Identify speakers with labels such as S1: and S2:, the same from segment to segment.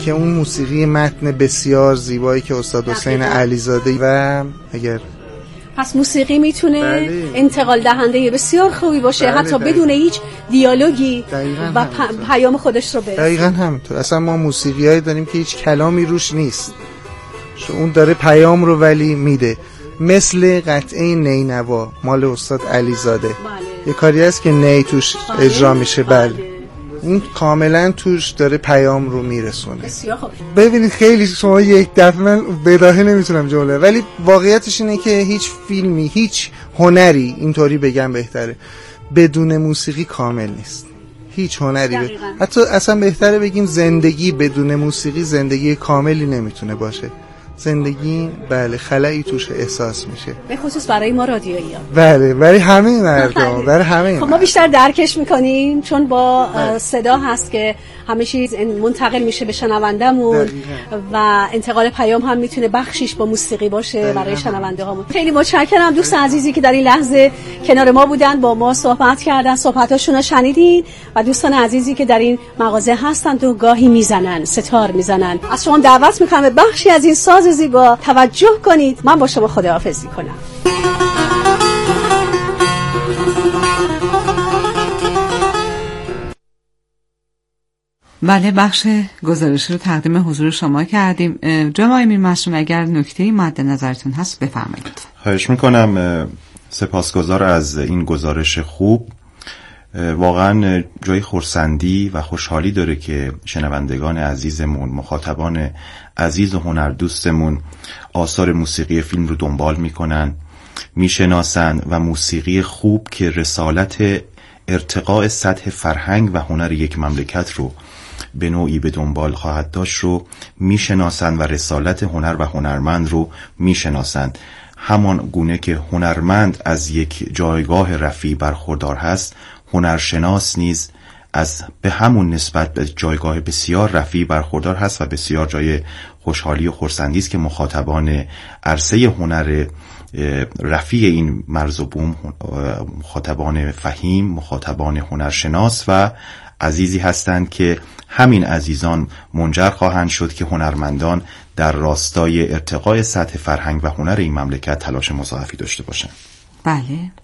S1: که اون موسیقی متن بسیار زیبایی که استاد حسین علیزاده و اگر
S2: پس موسیقی میتونه انتقال دهنده بسیار خوبی باشه، حتی بدون هیچ دیالوگی و پیام خودش رو برسونه.
S1: دقیقاً همینطور. اصلا ما موسیقیایی داریم که هیچ کلامی روش نیست، اون داره پیام رو ولی میده، مثل قطعه نینوا مال استاد علیزاده. یه کاری هست که نی توش اجرا میشه. بله این کاملا توش داره پیام رو میرسونه.
S2: بسیار خوب.
S1: ببینید خیلی شما یک دفعه من بداهه نمیتونم جمله، ولی واقعیتش اینه که هیچ فیلمی، هیچ هنری، اینطوری بگم بهتره، بدون موسیقی کامل نیست. هیچ هنری حتی اصلا بهتره بگیم زندگی بدون موسیقی زندگی کاملی نمیتونه باشه. زندگی بله خلایی توش احساس میشه، به
S2: خصوص برای ما رادیویی‌ها.
S1: بله برای همه مردم، برای همه.
S2: خب ما بیشتر درکش میکنیم چون با صدا هست که همه چیز منتقل میشه به شنوندمون و انتقال پیام هم میتونه بخشیش با موسیقی باشه برای شنونده هامون. خیلی متشکرم دوست عزیزی که در این لحظه کنار ما بودن، با ما صحبت کردن، صحبتاشون رو شنیدین و دوستان عزیزی که در این مغازه هستند و گاهی میزنن، ستار میزنن، از شما دعوت میکنم به بخشی از این ساز زیبا توجه کنید. من با شما خداحافظی کنم.
S3: بله بخش گزارش رو تقدیم حضور شما کردیم. جناب امیر معصوم اگر نکته‌ای مد نظرتون هست بفرمایید.
S4: خواهش میکنم. سپاسگزار از این گزارش خوب. واقعا جای خرسندی و خوشحالی داره که شنوندگان عزیزمون، مخاطبان عزیز و هنردوستمون آثار موسیقی فیلم رو دنبال میکنن، میشناسن و موسیقی خوب که رسالت ارتقاء سطح فرهنگ و هنر یک مملکت رو به نوعی به دنبال خواهد داشت رو میشناسن و رسالت هنر و هنرمند رو میشناسن. همان گونه که هنرمند از یک جایگاه رفیع برخوردار هست، هنرشناس نیز از به همون نسبت به جایگاه بسیار رفیع برخوردار هست و بسیار جای خوشحالی و خرسندی است که مخاطبان عرصه هنر رفیع این مرز و بوم، مخاطبان فهیم، مخاطبان هنرشناس و عزیزی هستند که همین عزیزان منجر خواهند شد که هنرمندان در راستای ارتقاء سطح فرهنگ و هنر این مملکت تلاش مضاعفی داشته باشند.
S3: بله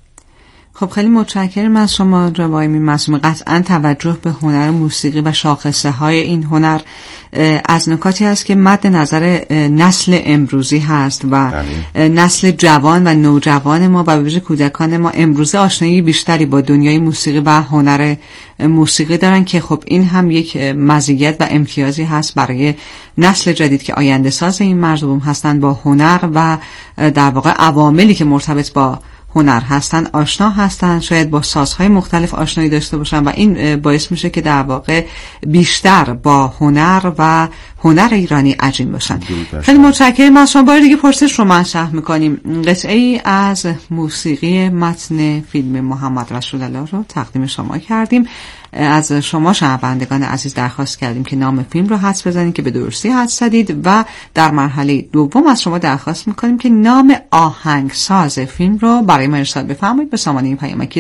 S3: خب خیلی متشکرم از شما جناب امیر معصوم. قطعا توجه به هنر موسیقی و شاخصه های این هنر از نکاتی است که مد نظر نسل امروزی هست و نسل جوان و نوجوان ما و به ویژه کودکان ما امروزه آشنایی بیشتری با دنیای موسیقی و هنر موسیقی دارن که خب این هم یک مزیت و امتیازی هست برای نسل جدید که آینده ساز این مرز و بوم هستند، با هنر و در واقع عواملی که مرتبط با هنر هستن آشنا هستن، شاید با سازهای مختلف آشنایی داشته باشن و این باعث میشه که در واقع بیشتر با هنر و هنر ایرانی عجین باشن. خیلی متشکرم از شما. بار دیگه پرسش رو مطرح میکنیم. قطعه ای از موسیقی متن فیلم محمد رسول الله رو تقدیم شما کردیم. از شما شنوندگان عزیز درخواست کردیم که نام فیلم رو حدس بزنید که به درستی حدس زدید و در مرحله دوم از شما درخواست میکنیم که نام آهنگساز فیلم رو برای ما ارسال بفرمایید به سامانه پیامکی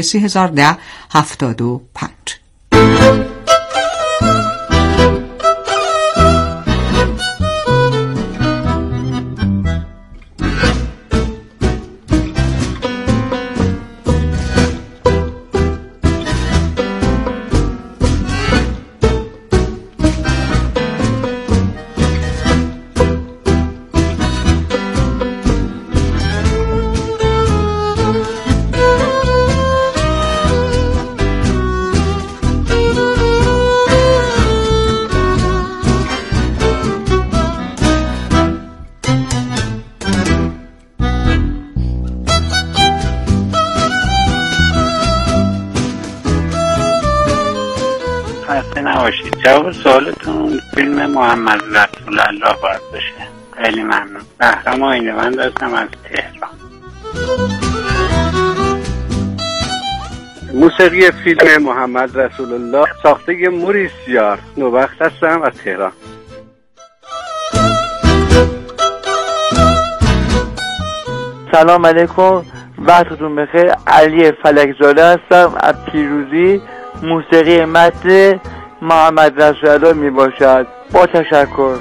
S3: 301075.
S5: جواب سوالتون فیلم محمد رسول الله باید بشه. خیلی ممنون. بهرام آینه‌وند هستم از تهران.
S6: موسیقی فیلم محمد رسول الله ساخته موریس یار نوبخت هستم از تهران.
S7: سلام علیکم، وقتتون بخیر. علی فلکزاده هستم از پیروزی. موسیقی متن محمد رسول الله می باشد. با تشکر.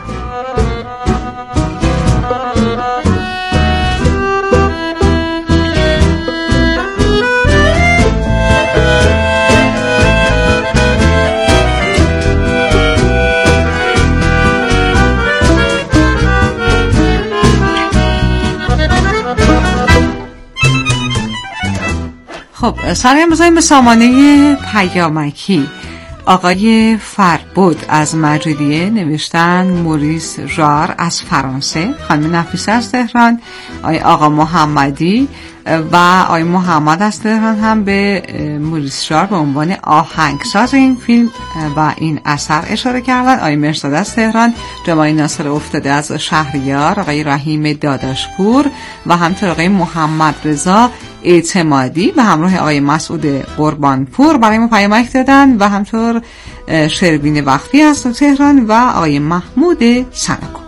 S3: خب سرایم بزنیم به سامانه پیامکی. آقای فربود از مجریه نوشتن موریس ژار از فرانسه، خانم نفیسه از تهران، آقا محمدی و آقای محمد از تهران هم به موریس ژار به عنوان آهنگساز این فیلم و این اثر اشاره کردن. آقای مرزاد از تهران، جمعی ناصر افتاده از شهریار، آقای رحیم داداشپور و همینطور آقای محمد رضا اعتمادی به همراه آقای مسعود قربانپور برای ما پیامک دادن و همینطور شربین وقتی از تهران و آقای محمود سنکو.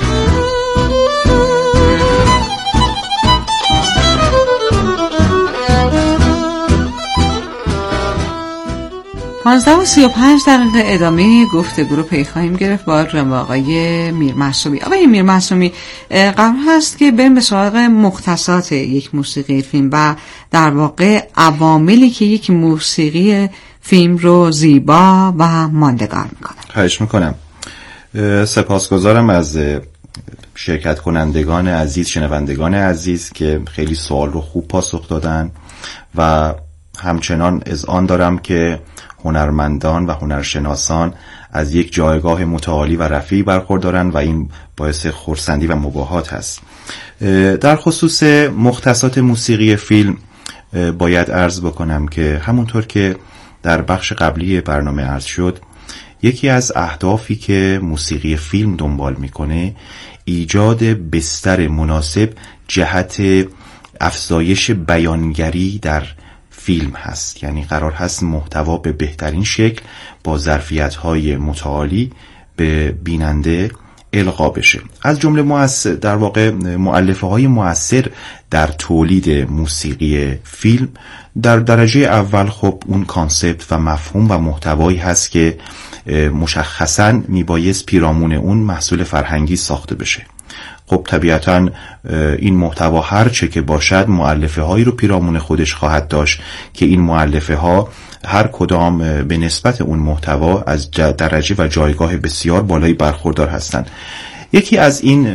S3: و 35 دقیقه ادامه گفتگو رو پی خواهیم گرفت با جناب آقای میرمعصومی. آقای میرمعصومی، قرار هست که بریم به سراغ مختصات یک موسیقی فیلم و در واقع عواملی که یک موسیقی فیلم رو زیبا و ماندگار میکنه.
S4: خواهش میکنم. سپاسگزارم از شرکت کنندگان عزیز، شنوندگان عزیز که خیلی سوال رو خوب پاسخ دادن و همچنان اذعان دارم که هنرمندان و هنرشناسان از یک جایگاه متعالی و رفیعی برخوردارن و این باعث خرسندی و مباهات هست. در خصوص مختصات موسیقی فیلم باید عرض بکنم که همونطور که در بخش قبلی برنامه عرض شد، یکی از اهدافی که موسیقی فیلم دنبال میکنه ایجاد بستر مناسب جهت افزایش بیانگری در فیلم هست. یعنی قرار هست محتوا به بهترین شکل با ظرفیت‌های متعالی به بیننده القا بشه. از جمله در واقع مؤلفه‌های مؤثر در تولید موسیقی فیلم در درجه اول خب اون کانسپت و مفهوم و محتوایی هست که مشخصاً میبایست پیرامون اون محصول فرهنگی ساخته بشه. خب طبیعتاً این محتوا هر چه که باشد مؤلفه هایی رو پیرامون خودش خواهد داشت که این مؤلفه ها هر کدام به نسبت اون محتوا از درجه و جایگاه بسیار بالایی برخوردار هستند. یکی از این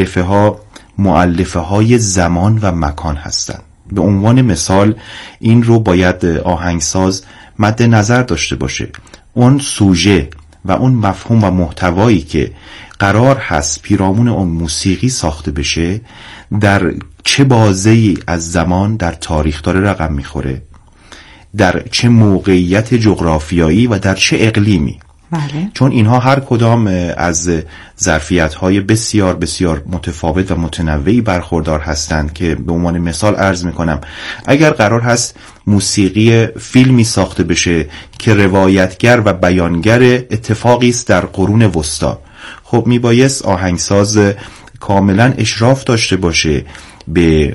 S4: مؤلفه های زمان و مکان هستند. به عنوان مثال این رو باید آهنگساز مد نظر داشته باشه. اون سوژه و اون مفهوم و محتوایی که قرار هست پیرامون اون موسیقی ساخته بشه در چه بازه‌ای از زمان در تاریخ داره رقم میخوره، در چه موقعیت جغرافیایی و در چه اقلیمی.
S3: بله.
S4: چون اینها هر کدام از ظرفیت‌های بسیار بسیار متفاوت و متنوعی برخوردار هستند که به عنوان مثال عرض میکنم اگر قرار هست موسیقی فیلمی ساخته بشه که روایتگر و بیانگر اتفاقی است در قرون وسطا، خب میبایست آهنگساز کاملا اشراف داشته باشه به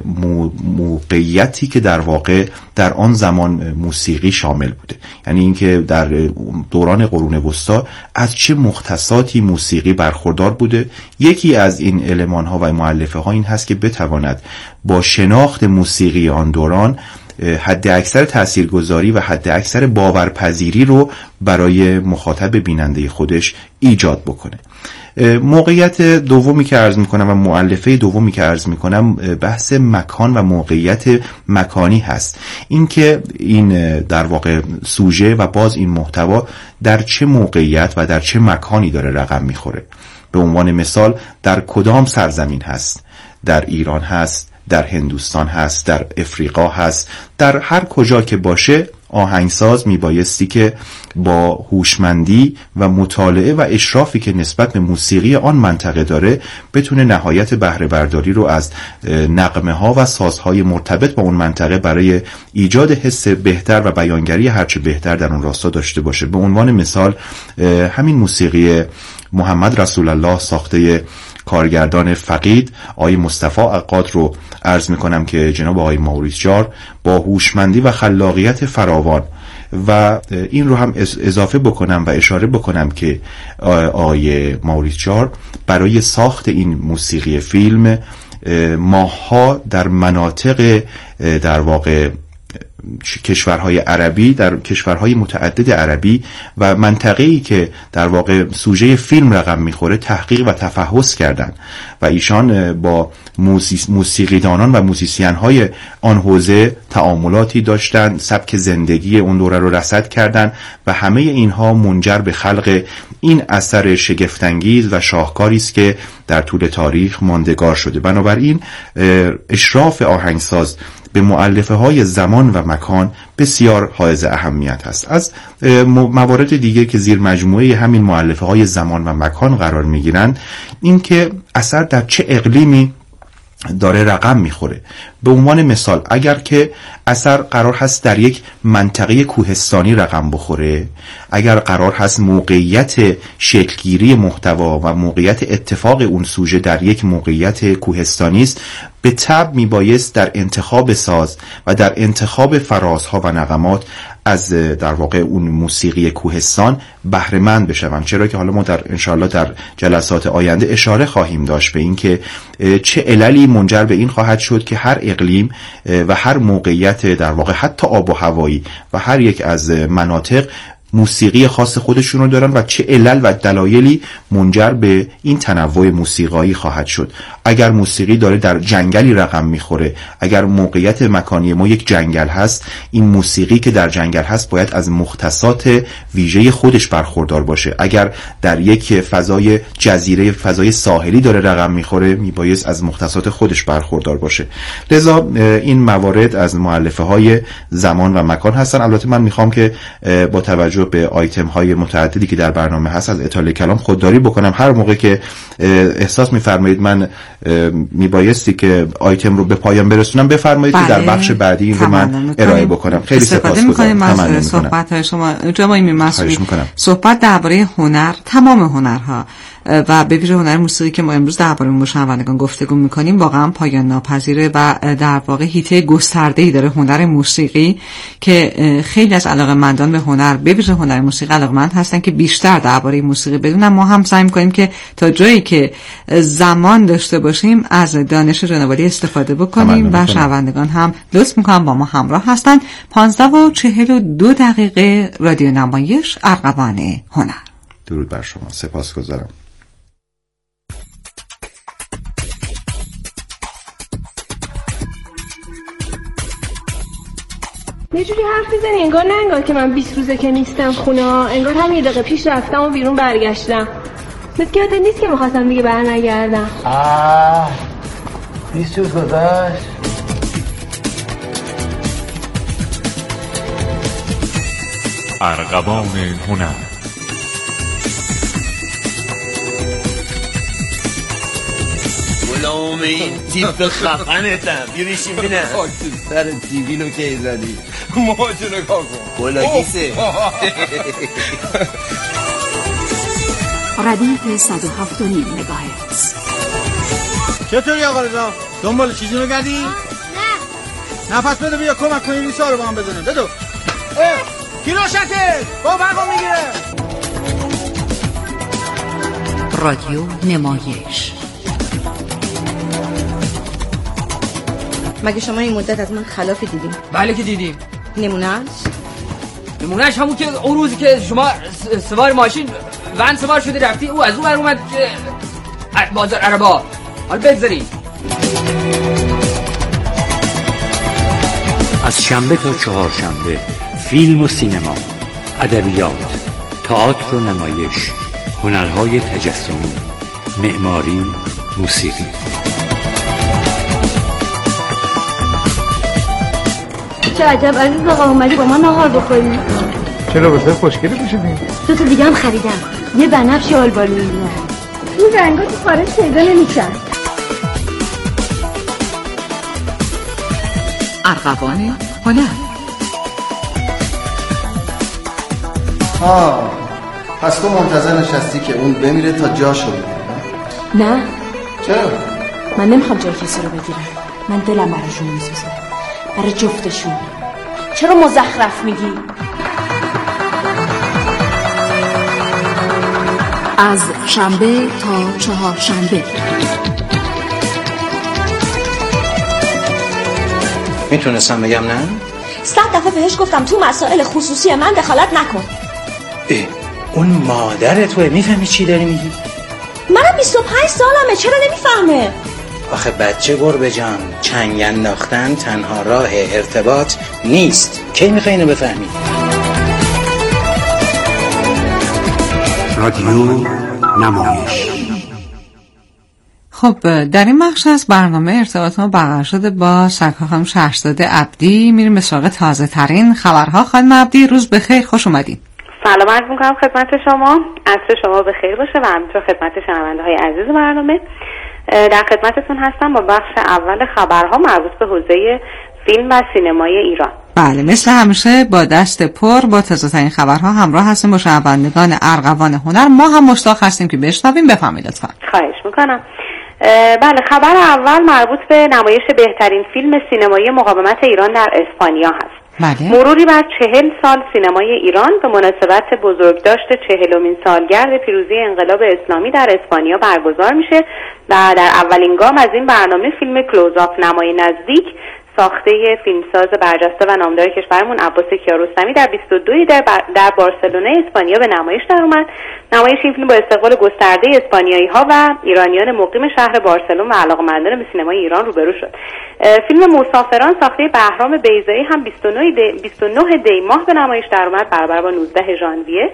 S4: موقعیتی که در واقع در آن زمان موسیقی شامل بوده. یعنی اینکه در دوران قرون وسطا از چه مختصاتی موسیقی برخوردار بوده. یکی از این المان‌ها و مؤلفه ها این هست که بتواند با شناخت موسیقی آن دوران حد اکثر تاثیرگذاری و حد اکثر باورپذیری رو برای مخاطب بیننده خودش ایجاد بکنه. موقعیت دومی که عرض میکنم و مؤلفه دومی که عرض میکنم بحث مکان و موقعیت مکانی هست. این که این در واقع سوژه و باز این محتوا در چه موقعیت و در چه مکانی داره رقم میخوره. به عنوان مثال در کدام سرزمین هست؟ در ایران هست، در هندوستان هست، در افریقا هست، در هر کجا که باشه آهنگساز میبایستی که با هوشمندی و مطالعه و اشرافی که نسبت به موسیقی آن منطقه داره بتونه نهایت بهره برداری رو از نغمه ها و سازهای مرتبط با اون منطقه برای ایجاد حس بهتر و بیانگری هرچه بهتر در اون راستا داشته باشه. به عنوان مثال همین موسیقی محمد رسول الله ساخته کارگردان فقید آقای مصطفی عقاد رو عرض میکنم که جناب آقای موریس ژار با هوشمندی و خلاقیت فراوان و این رو هم اضافه بکنم و اشاره بکنم که آقای موریس جار برای ساخت این موسیقی فیلم ماه‌ها در مناطق در واقع کشورهای عربی، در کشورهای متعدد عربی و منطقه‌ای که در واقع سوژه فیلم رقم میخوره تحقیق و تفحص کردن و ایشان با موسیقیدانان و موزیسین‌های آن حوزه تعاملاتی داشتن، سبک زندگی اون دوره رو رصد کردن و همه اینها منجر به خلق این اثر شگفت‌انگیز و شاهکاری است که در طول تاریخ ماندگار شده. بنابراین اشراف آهنگساز به مؤلفه های زمان و مکان بسیار حائز اهمیت است. از موارد دیگه که زیر مجموعه همین مؤلفه های زمان و مکان قرار می گیرند این که اثر در چه اقلیمی داره رقم میخوره. به عنوان مثال اگر که اثر قرار هست در یک منطقه کوهستانی رقم بخوره، اگر قرار هست موقعیت شکلگیری محتوا و موقعیت اتفاق اون سوژه در یک موقعیت کوهستانی است، به طبع میبایست در انتخاب ساز و در انتخاب فرازها و نغمات از در واقع اون موسیقی کوهستان بهره مند بشوند، چرا که حالا ما انشاءالله در جلسات آینده اشاره خواهیم داشت به این که چه عللی منجر به این خواهد شد که هر اقلیم و هر موقعیت در واقع حتی آب و هوایی و هر یک از مناطق موسیقی خاص خودشون رو دارن و چه علل و دلایلی منجر به این تنوع موسیقایی خواهد شد. اگر موسیقی داره در جنگلی رقم میخوره، اگر موقعیت مکانی ما یک جنگل هست، این موسیقی که در جنگل هست باید از مختصات ویژه خودش برخوردار باشه. اگر در یک فضای جزیره، فضای ساحلی داره رقم میخوره، میبایست از مختصات خودش برخوردار باشه. لذا این موارد از مؤلفه های زمان و مکان هستن. البته من میخوام که با توجه به آیتم های متعددی که در برنامه هست از اطاله کلام خودداری بکنم. هر موقع که احساس میفرمایید من میبایستی که آیتم رو به پایان برسونم بفرمایید که در بخش بعدی این رو من ارائه بکنم. خیلی سپاسگزارم از
S3: صحبت های شما. جناب مسعود، صحبت درباره هنر، تمام هنرها و به ویژه هنر موسیقی که ما امروز درباره مشنوندگان گفتگو میکنیم واقعا پایان ناپذیره و در واقع حیطه گسترده‌ای داره هنر موسیقی که خیلی از علاقه‌مندان به هنر، به ویژه هنر موسیقی علاقه‌مند هستن که بیشتر درباره موسیقی بدونن. ما هم سعی می‌کنیم که تا جایی که زمان داشته باشیم از دانش جناب عالی استفاده بکنیم و شنوندگان هم لطف می‌کنن با ما همراه هستن. 15:42 رادیو نمایش ارغوان هنر.
S4: درود بر شما. سپاسگزارم.
S8: یه جوری حرف میزنی انگار نه انگار که من 20 روزه که نیستم خونه، انگار هم یه دقیقه پیش رفتم و بیرون برگشتم. مثل که یادت نیست که میخواستم دیگه برنگردم.
S9: 20 روز گذشت.
S10: ارغوان هنر.
S11: غلام این تیپ خفنتم. بیریشیم بینم
S9: سر تیوی رو که زدی
S11: موهاتو نگاه کن بلاگیسه.
S12: ردیف 107.5 مگاهرتز.
S13: چطوری آقا رضا؟ دنبال چیزی می‌گردی؟ نه پس بده بیا کمک کنی ریسا رو با هم بزنیم. بدو کی روشته؟ با برقو میگیره.
S12: رادیو نمایش.
S14: مگه شما این مدت از من خلافی دیدیم؟
S15: بله که دیدیم.
S14: نمونهش
S15: همون که اون روزی که شما سوار ماشین ون سوار شده رفتی او از اون بر اومد بازار عربا. حالا بگذارید
S10: از شنبه تا چهارشنبه فیلم و سینما، ادبیات، تئاتر و نمایش، هنرهای تجسمی، معماری، موسیقی.
S8: چه عجب عزیز آقا اومدی با ما نهار بخوریم.
S9: چرا بسه خوشگلی پوشیدین؟
S8: دو تا دیگه هم خریدم، یه بنفش یه آلبالویی. این رنگا تو خارج پیدا نمیشن.
S12: ارغوان هنر.
S16: پس تو منتظر نشستی که اون بمیره تا جاشو بگیره؟
S8: نه.
S16: چرا؟
S8: من نمیخوام جای کسی رو بگیرم. من دلم براشون میسوزه، برای جفتشون. چرا مزخرف میگی؟
S12: از شنبه تا چهارشنبه.
S17: میتونستم بگم نه؟
S18: 100 دفعه بهش گفتم تو مسائل خصوصی من دخالت نکن.
S17: اون مادر توه، میفهمی چی داری میگی؟
S18: منم 25 سالمه، چرا نمیفهمه؟
S17: آخه بچه گربه جان، چنگ انداختن تنها راه ارتباط نیست. کی میخوای اینو بفهمی؟
S10: رادیو نمایش.
S3: خب در این بخش از برنامه ارتباط ما برقرار شده با سرکار خانم شهرزاده عبدی. میریم به سراغ تازه ترین خبرها. خانم عبدی روز بخیر، خوش اومدین.
S19: سلام عرض می‌کنم خدمت شما. عصر شما بخیر باشه و همینطور خدمت شنونده‌های عزیز برنامه. در خدمتتون هستم با بخش اول خبرها مربوط به حوزه فیلم و سینمای ایران.
S3: بله، مثل همیشه با دست پر با تازه‌ترین خبرها همراه هستیم با شنوندگان ارغوان هنر. ما هم مشتاق هستیم که بشنویم. بفرمایید لطفاً.
S19: خواهش می‌کنم. بله، خبر اول مربوط به نمایش بهترین فیلم سینمایی مقاومت ایران در اسپانیا هست.
S3: بله.
S19: مروری بر 40 سال سینمای ایران به مناسبت بزرگداشت 40مین سالگرد پیروزی انقلاب اسلامی در اسپانیا برگزار میشه و در اولین گام از این برنامه فیلم کلوزآپ نمای نزدیک ساخته فیلمساز برجسته و نامدار کشورمون عباس کیارستمی در 22 در بارسلونا اسپانیا به نمایش در اومد. نمایش این فیلم با استقبال گسترده اسپانیایی‌ها و ایرانیان مقیم شهر بارسلون و علاقه‌مندان به سینمای ایران روبرو شد. فیلم مسافران ساخته بهرام بیضایی هم 29 دی ماه به نمایش در اومد برابر با 19 ژانویه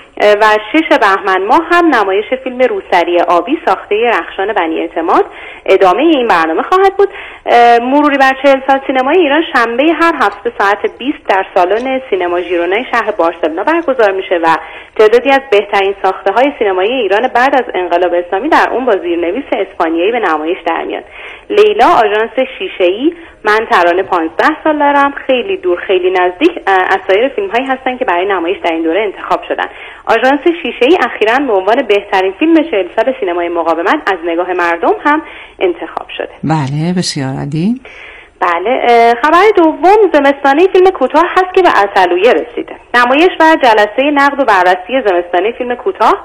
S19: و 6 بهمن ماه هم نمایش فیلم روسری آبی ساخته رخشان بنی اعتماد ادامه این برنامه خواهد بود. مروری بر 40 سال سینمای ایران شنبه هر هفته ساعت 20 در سالن سینما ژیرونای شهر بارسلونا برگزار میشه و تعدادی از بهترین ساخته‌های سینمایی ایران بعد از انقلاب اسلامی در اون با زیرنویس اسپانیایی به نمایش در میاد. لیلا، آژانس شیشه‌ای، من ترانه 15 سال دارم، خیلی دور خیلی نزدیک از سایر فیلم‌هایی هستن که برای نمایش در این دوره انتخاب شدن. آژانس شیشه‌ای اخیراً به عنوان بهترین فیلم 40 سال سینمای مقاومت از نگاه مردم هم انتخاب شده.
S3: بله، بسیار عالی.
S19: بله، خبر دوم زمستانه فیلم کوتاه هست که به عسلویه رسیده. نمایش و جلسه نقد و بررسی زمستانه فیلم کوتاه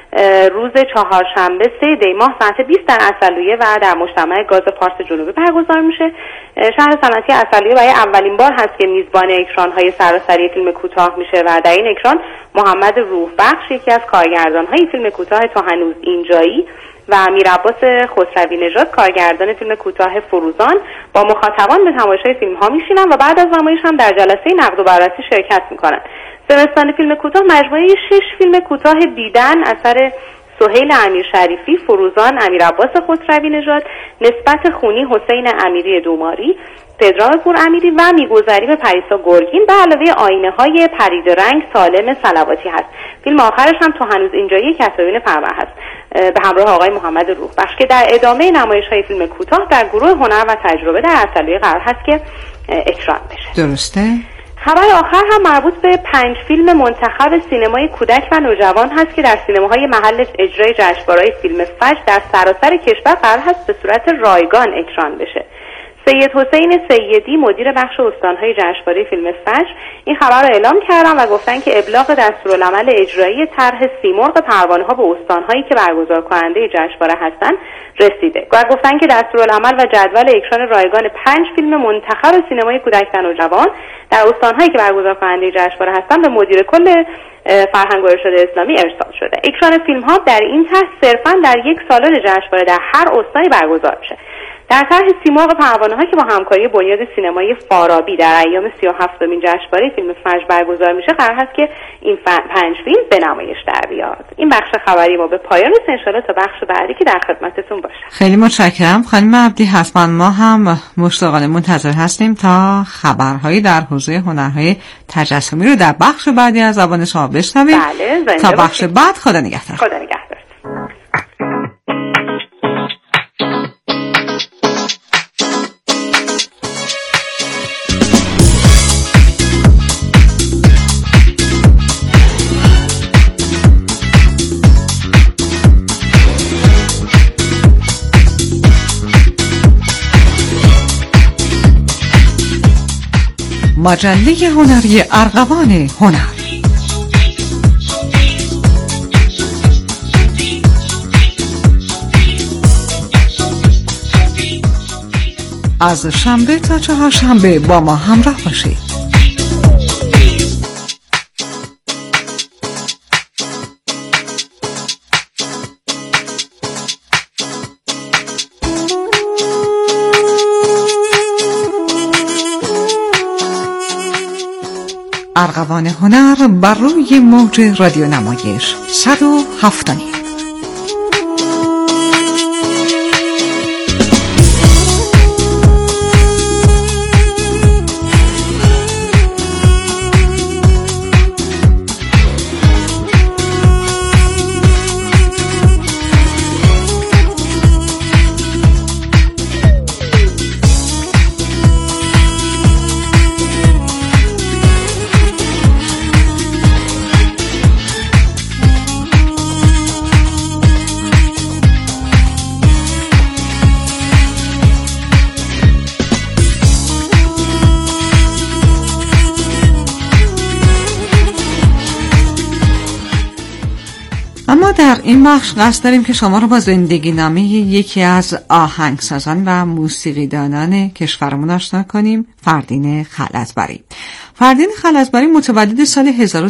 S19: روز چهارشنبه 3 دی ماه ساعت 20 در عسلویه و در مجتمع گاز پارس جنوبی برگزار میشه. شهر صنعتی عسلویه برای اولین بار هست که میزبان اکران‌های سراسری فیلم کوتاه میشه و در این اکران محمد روح بخش یکی از کارگردان‌های فیلم کوتاه تا هنوز اینجایی و میرعباس خسروی نژاد کارگردان فیلم کوتاه فروزان با مخاطبان به تماشای فیلم‌ها میشینن و بعد از نمایش هم در جلسه نقد و بررسی شرکت میکنن. زمستان فیلم کوتاه مجموعه 6 فیلم کوتاه دیدن اثر سهیل امیر شریفی، فروزان امیرعباس خسروی نژاد، نسبت خونی حسین امیری دوماری، پدرام پور امیری و میگذری به پریسا گرگین به علاوه آینه‌های پرید رنگ سالم صلواتی هست. فیلم آخرش هم تو هنوز اینجایی کسروین پرور هست به همراه آقای محمد روح بخش که در ادامه نمایش‌های فیلم کوتاه در گروه هنر و تجربه در عسلویه قرار هست که اکران بشه.
S3: درسته؟
S19: خبر آخر هم مربوط به 5 فیلم منتخب سینمای کودک و نوجوان هست که در سینماهای محل اجرای جشنواره فیلم فجر در سراسر کشور قرار هست به صورت رایگان اکران بشه. سید حسین سیدی مدیر بخش استانهای جشنواره فیلم فجر این خبر را اعلام کردن و گفتن که ابلاغ دستورالعمل اجرایی طرح سیمرغ پروانه‌ها به استانهایی که برگزار کننده جشنواره هستند رسیده. گفتن که دستورالعمل و جدول اکران رایگان 5 فیلم منتخب سینمای کودک و نوجوان در استانهایی که برگزار کننده جشنواره هستند به مدیر کل فرهنگ و ارشاد اسلامی ارسال شده. اکران فیلم‌ها در این طرح صرفاً در یک سالن جشنواره در هر استانی برگزار میشه. در طرح سیمرغ پروانه‌ها که با همکاری بنیاد سینمایی فارابی در ایام 37مین جشنواره فیلم فجر برگزار میشه قرار هست که این 5 فیلم به نمایش در بیاد. این بخش خبری ما به پایان رسید. ان شاءالله تا بخش بعدی که در خدمتتون باشه.
S3: خیلی متشکرم خانم عبدی. حتما ما هم مشتاقانه منتظر هستیم تا خبرهایی در حوزه هنرهای تجسمی رو در بخش بعدی از زبان شما بشنویم.
S19: بله،
S3: تا بخش بعد خدا نگهدار.
S19: خدا نگهدار.
S3: مجله هنری ارغوان هنر. از شنبه تا چهارشنبه با ما همراه باشید. ارغوان هنر بر روی موج رادیو نمایش 107. اما در این بخش قصد داریم که شما رو با زندگی نامه یکی از آهنگسازان و موسیقیدانان کشورمون آشنا کنیم، فردین خلعتبری. فردین خلعتبری متولد سال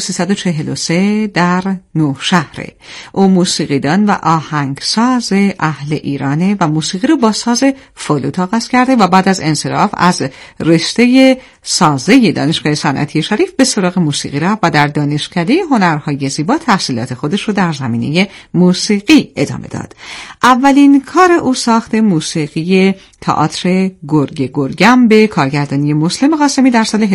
S3: 1343 در نوشهره. او موسیقیدان و آهنگساز اهل ایرانه و موسیقی رو با ساز فلوت آغاز کرده و بعد از انصراف از رشته سازه دانشگاه صنعتی شریف به سراغ موسیقی رفت و در دانشکده هنرهای زیبا تحصیلات خودش رو در زمینه موسیقی ادامه داد. اولین کار او ساخت موسیقی تئاتر گرگ گرگم به کارگردانی مسلم قاسمی در سال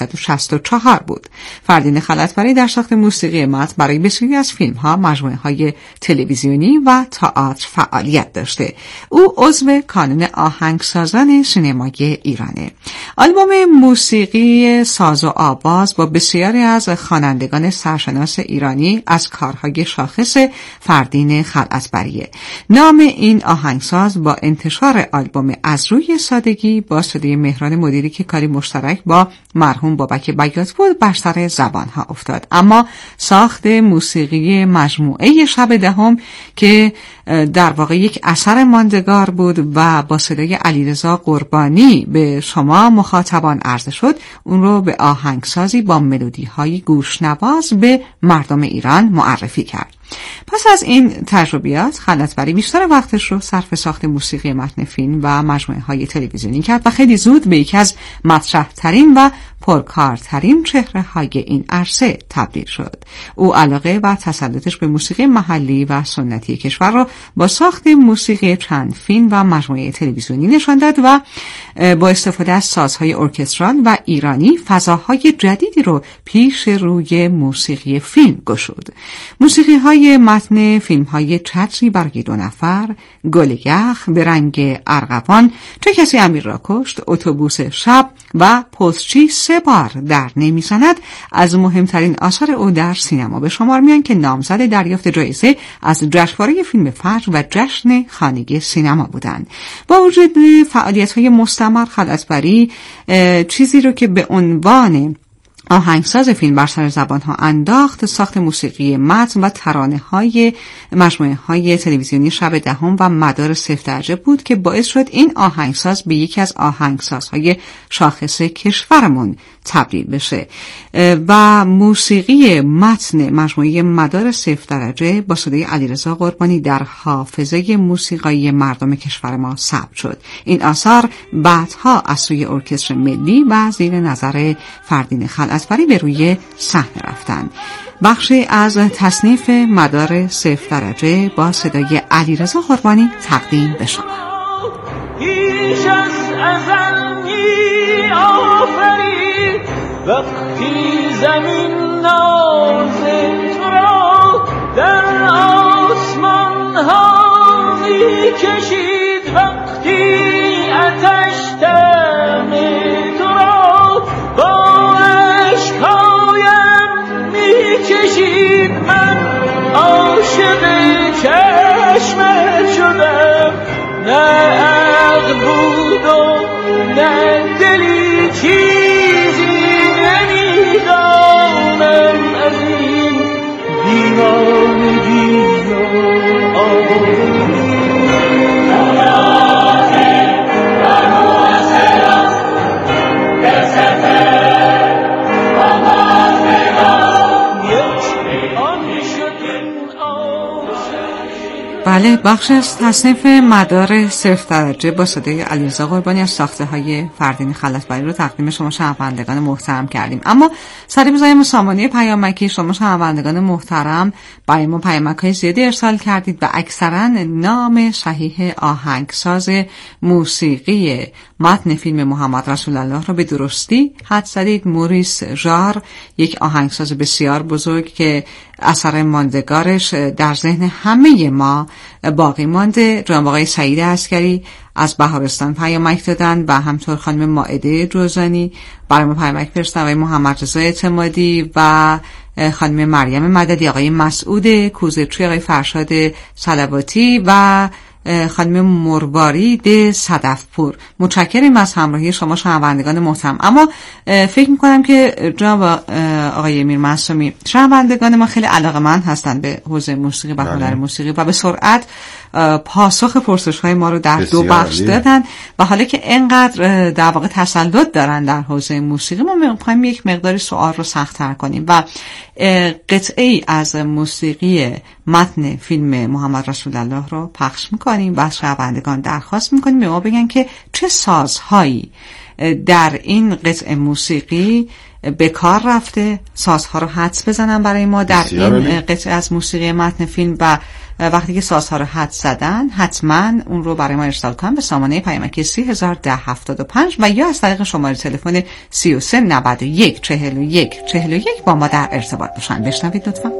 S3: 1364 بود. فردین خلعتبری در ساخت موسیقی متن برای بسیاری از فیلم‌ها، مجموعه‌های تلویزیونی و تئاتر فعالیت داشته. او عضو کانون آهنگسازان سینمای ایرانه. آلبوم موسیقی ساز و آواز با بسیاری از خوانندگان سرشناس ایرانی از کارهای شاخص فردین خلعتبریه. نام این آهنگساز با انتشار آلبوم از روی سادگی با صدای مهران مدیری که کاری مشترک با مرحوم بابک بیات بود بر سر زبانها افتاد. اما ساخت موسیقی مجموعه شب دهم که در واقع یک اثر ماندگار بود و با صدای علیرضا قربانی به شما مخاطبان عرضه شد، اون رو به آهنگسازی با ملودی‌های گوشنواز به مردم ایران معرفی کرد. پس از این تجربیات خلعتبری بیشتر وقتش رو صرف ساخت موسیقی متن فیلم و مجموعه‌های تلویزیونی کرد و خیلی زود به یکی از مطرح‌ترین و پرکارترین چهره‌های این عرصه تبدیل شد. او علاقه و تسلطش به موسیقی محلی و سنتی کشور را با ساخت موسیقی چند فیلم و مجموعه تلویزیونی نشان داد و با استفاده از سازهای ارکسترال و ایرانی فضاهای جدیدی رو پیش روی موسیقی فیلم گشود. موسیقی‌های متن فیلم‌های چتری برای دو نفر، گل یخ، به رنگ ارغوان، چه کسی امیر را کشت، اتوبوس شب و پستچی 3 بار در نمیزند از مهمترین آثار او در سینما به شمار میان که نامزد دریافت جایزه از جشنواره فیلم فجر و جشن خانگی سینما بودند. با وجود فعالیت‌های مستمر خلعتبری چیزی رو که به عنوان آهنگساز فیلم بر سر زبانها انداخت ساخت موسیقی متن و ترانه‌های مجموعه‌های تلویزیونی شب دهم و مدار 0 درجه بود که باعث شد این آهنگساز به یکی از آهنگسازهای شاخص کشورمون تبدیل بشه و موسیقی متن مجموعه مدار 0 درجه با صدای علیرضا قربانی در حافظه موسیقایی مردم کشور ما ثبت شد. این آثار بعدها از سوی ارکستر ملی و زیر نظر فردین خلعتبری به روی صحنه رفتند. بخشی از تصنیف مدار 0 درجه با صدای علیرضا قربانی تقدیم به شما.
S20: پیش از ازل می آفرید وقتی زمین ناز تو را در آسمان ها می کشید، وقتی آتش دم تو را با اشکایم می کشید. من عاشق چشمت شدم، نه عقل بود و نه دلی، چیزی نمیدانم از این دیوانگی و
S3: بله، بخش از تصنیف مدار صرف درجه با صدای علیرضا قربانی از ساخته‌های فردین خلعتبری رو تقدیم شما شنوندگان محترم کردیم. اما سری بزنیم سامانه پیامکی. شما شنوندگان محترم برای ما پیامک‌های زیادی ارسال کردید و اکثرا نام صحیح آهنگساز موسیقی متن فیلم محمد رسول الله رو به درستی حدس زدید. موریس ژار، یک آهنگساز بسیار بزرگ که اثر ماندگارش در ذهن همه ما باقی مانده. جناب آقای سعید عسکری از بهارستان پیامک دادن و همطور خانم مائده جوزانی برای ما پیامک فرستادن، آقای محمد رضا اعتمادی و خانم مریم مددی، آقای مسعود کوزه‌چوی، آقای فرشاد صلواتی و خانم مروارید صدفپور. متشکریم از همراهی شما شنوندگان محترم. اما فکر میکنم که جناب آقای میر معصومی، شنوندگان ما خیلی علاقه‌مند هستند به حوزه موسیقی و هنر موسیقی و به سرعت پاسخ پرسش‌های ما رو در دو بخش دادن و حالا که اینقدر در واقع تسلط دارن در حوزه موسیقی، ما می‌خوایم یک مقداری سوال رو سخت‌تر کنیم و قطعه‌ای از موسیقی متن فیلم محمد رسول الله رو پخش می‌کنیم و از شنوندگان درخواست می‌کنیم به ما بگن که چه سازهایی در این قطعه موسیقی به کار رفته، سازها رو حدس بزنن برای ما در این قطعه از موسیقی متن فیلم و وقتی که سازها رو حدس زدن حتما اون رو برای ما ارسال کنن به سامانه پیامکی 301075 و یا از طریق شماره تلفن 3391 41 41 با ما در ارتباط باشن. بشنوید لطفا.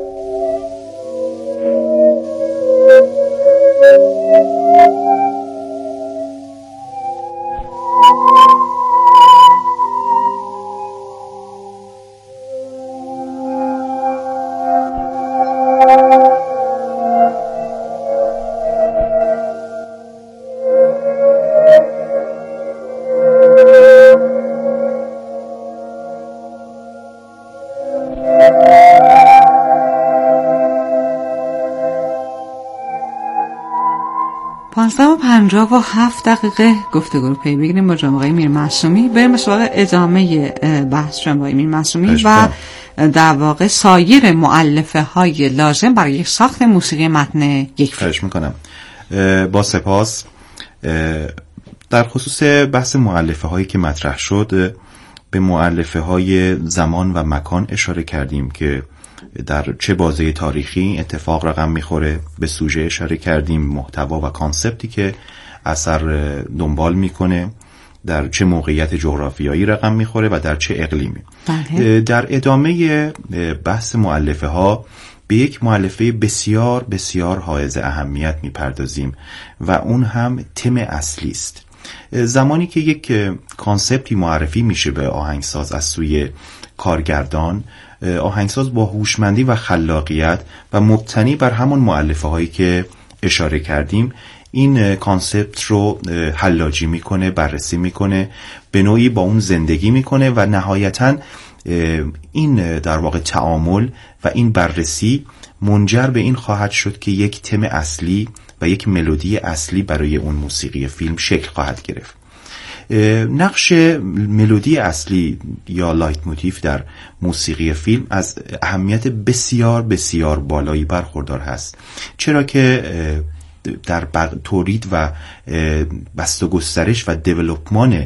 S3: و 57 دقیقه گفتگو رو پی بگیریم با جناب آقای میر معصومی. بریم به سراغ ادامه بحث جناب آقای میر معصومی و در واقع سایر مؤلفه های لازم برای یک ساخت موسیقی متن یک فیلم.
S4: خواهش میکنم. با سپاس. در خصوص بحث مؤلفه هایی که مطرح شد، به مؤلفه های زمان و مکان اشاره کردیم که در چه بازه تاریخی اتفاق رقم میخوره، به سوژه اشاره کردیم، محتوا و کانسپتی که اثر دنبال میکنه در چه موقعیت جغرافیایی رقم میخوره و در چه اقلیمی. در ادامه بحث مؤلفه ها به یک مؤلفه بسیار بسیار حائز اهمیت میپردازیم و اون هم تم اصلی است. زمانی که یک کانسپتی معرفی میشه به آهنگساز از سوی کارگردان، آهنگساز با هوشمندی و خلاقیت و مبتنی بر همون مؤلفه هایی که اشاره کردیم این کانسپت رو حلاجی میکنه، بررسی میکنه، به نوعی با اون زندگی میکنه و نهایتاً این در واقع تعامل و این بررسی منجر به این خواهد شد که یک تم اصلی و یک ملودی اصلی برای اون موسیقی فیلم شکل خواهد گرفت. نقش ملودی اصلی یا لایت موتیف در موسیقی فیلم از اهمیت بسیار بسیار بالایی برخوردار هست، چرا که در تولید و بست و گسترش و دیولپمان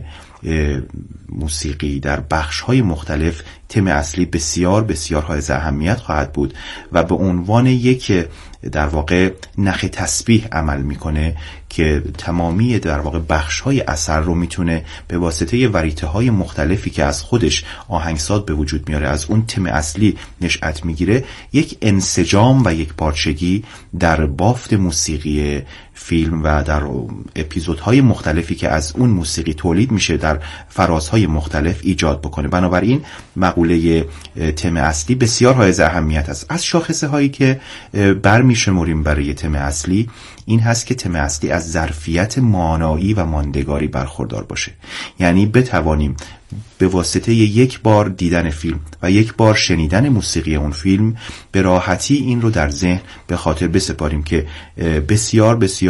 S4: موسیقی در بخش‌های مختلف تم اصلی بسیار بسیار حائز اهمیت خواهد بود و به عنوان یک در واقع نخ تسبیح عمل میکنه که تمامی در واقع بخش‌های اثر رو میتونه به واسطه وریته‌های مختلفی که از خودش آهنگساز به وجود میاره از اون تم اصلی نشأت میگیره، یک انسجام و یک پارچگی در بافت موسیقی فیلم و در اپیزودهای مختلفی که از اون موسیقی تولید میشه در فرازهای مختلف ایجاد بکنه. بنابراین مقوله تم اصلی بسیار حائز اهمیت است. از شاخصه هایی که برمیشمریم برای تم اصلی این هست که تم اصلی از ظرفیت مانایی و ماندگاری برخوردار باشه، یعنی بتوانیم به واسطه یک بار دیدن فیلم و یک بار شنیدن موسیقی اون فیلم به راحتی این رو در ذهن به خاطر بسپاریم که بسیار بسیار